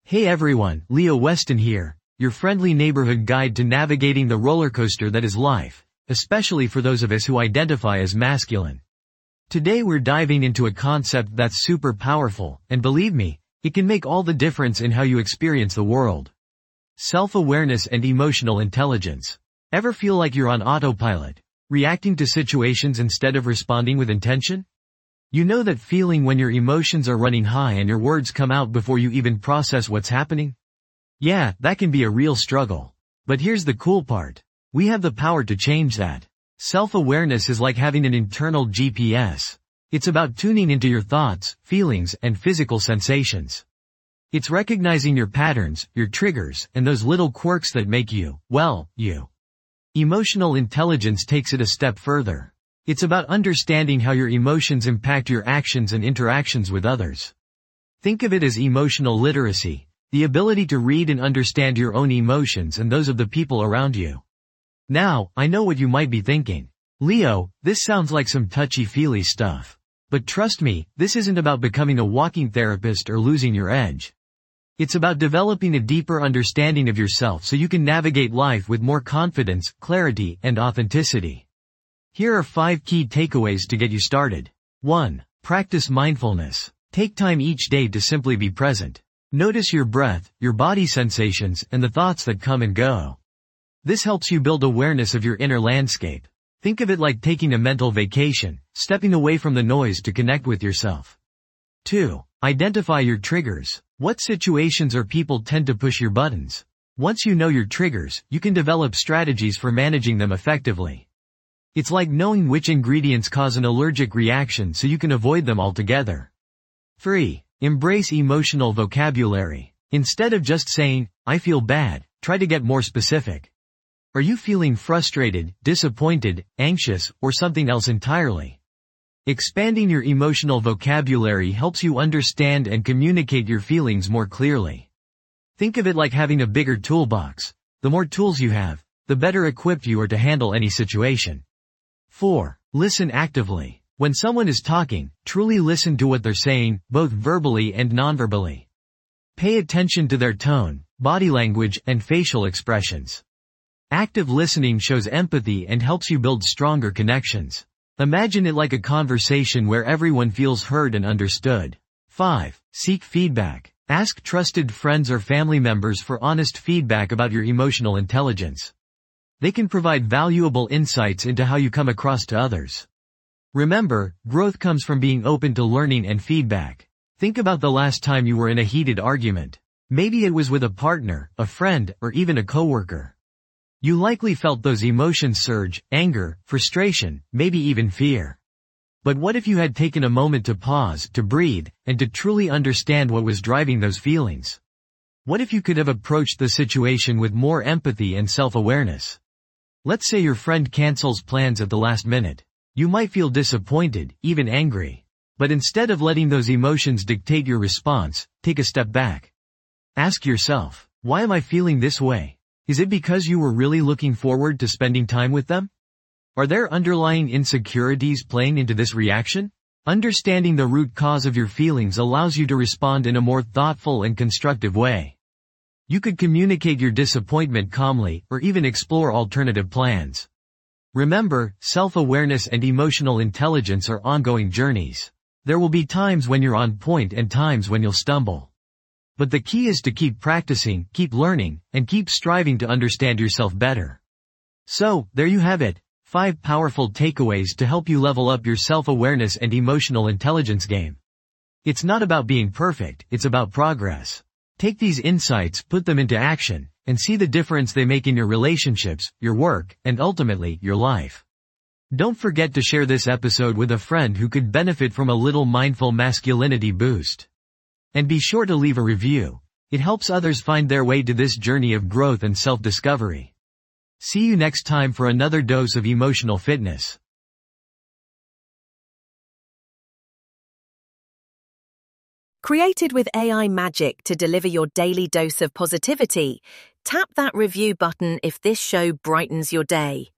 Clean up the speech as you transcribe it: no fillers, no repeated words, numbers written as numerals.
Hey everyone, Leo Weston here, your friendly neighborhood guide to navigating the roller coaster that is life, especially for those of us who identify as masculine. Today we're diving into a concept that's super powerful, and believe me, it can make all the difference in how you experience the world. Self-awareness and emotional intelligence. Ever feel like you're on autopilot, reacting to situations instead of responding with intention? You know that feeling when your emotions are running high and your words come out before you even process what's happening? Yeah, that can be a real struggle. But here's the cool part. We have the power to change that. Self-awareness is like having an internal GPS. It's about tuning into your thoughts, feelings, and physical sensations. It's recognizing your patterns, your triggers, and those little quirks that make you, well, you. Emotional intelligence takes it a step further. It's about understanding how your emotions impact your actions and interactions with others. Think of it as emotional literacy, the ability to read and understand your own emotions and those of the people around you. Now, I know what you might be thinking. Leo, this sounds like some touchy-feely stuff. But trust me, this isn't about becoming a walking therapist or losing your edge. It's about developing a deeper understanding of yourself so you can navigate life with more confidence, clarity, and authenticity. Here are 5 key takeaways to get you started. 1. Practice mindfulness. Take time each day to simply be present. Notice your breath, your body sensations, and the thoughts that come and go. This helps you build awareness of your inner landscape. Think of it like taking a mental vacation, stepping away from the noise to connect with yourself. 2. Identify your triggers. What situations or people tend to push your buttons? Once you know your triggers, you can develop strategies for managing them effectively. It's like knowing which ingredients cause an allergic reaction so you can avoid them altogether. 3. Embrace emotional vocabulary. Instead of just saying, I feel bad, try to get more specific. Are you feeling frustrated, disappointed, anxious, or something else entirely? Expanding your emotional vocabulary helps you understand and communicate your feelings more clearly. Think of it like having a bigger toolbox. The more tools you have, the better equipped you are to handle any situation. 4. Listen actively. When someone is talking, truly listen to what they're saying, both verbally and nonverbally. Pay attention to their tone, body language, and facial expressions. Active listening shows empathy and helps you build stronger connections. Imagine it like a conversation where everyone feels heard and understood. 5. Seek feedback. Ask trusted friends or family members for honest feedback about your emotional intelligence. They can provide valuable insights into how you come across to others. Remember, growth comes from being open to learning and feedback. Think about the last time you were in a heated argument. Maybe it was with a partner, a friend, or even a coworker. You likely felt those emotions surge, anger, frustration, maybe even fear. But what if you had taken a moment to pause, to breathe, and to truly understand what was driving those feelings? What if you could have approached the situation with more empathy and self-awareness? Let's say your friend cancels plans at the last minute. You might feel disappointed, even angry. But instead of letting those emotions dictate your response, take a step back. Ask yourself, why am I feeling this way? Is it because you were really looking forward to spending time with them? Are there underlying insecurities playing into this reaction? Understanding the root cause of your feelings allows you to respond in a more thoughtful and constructive way. You could communicate your disappointment calmly, or even explore alternative plans. Remember, self-awareness and emotional intelligence are ongoing journeys. There will be times when you're on point and times when you'll stumble. But the key is to keep practicing, keep learning, and keep striving to understand yourself better. So, there you have it, 5 powerful takeaways to help you level up your self-awareness and emotional intelligence game. It's not about being perfect, it's about progress. Take these insights, put them into action, and see the difference they make in your relationships, your work, and ultimately, your life. Don't forget to share this episode with a friend who could benefit from a little mindful masculinity boost. And be sure to leave a review. It helps others find their way to this journey of growth and self-discovery. See you next time for another dose of emotional fitness. Created with AI magic to deliver your daily dose of positivity, tap that review button if this show brightens your day.